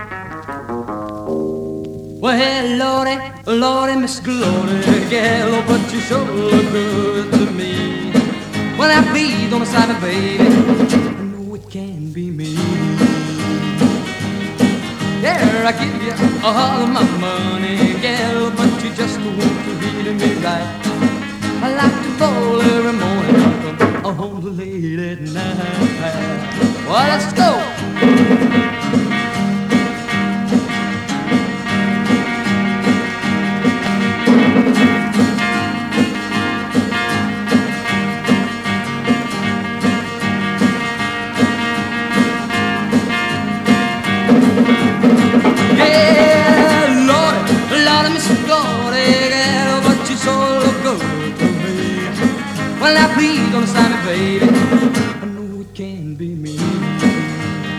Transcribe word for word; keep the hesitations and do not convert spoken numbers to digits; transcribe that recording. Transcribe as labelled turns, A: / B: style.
A: Well, Lordy, Lordy, Miss Glory, gal, oh, but you sure look good to me. When I breathe on the side of baby, I know it can't be me. Yeah, I give you all of my money, gal, but you just won't treat me right. I like to fall every morning, come home late at night. Well, let's go. Well, now please don't sign it, baby.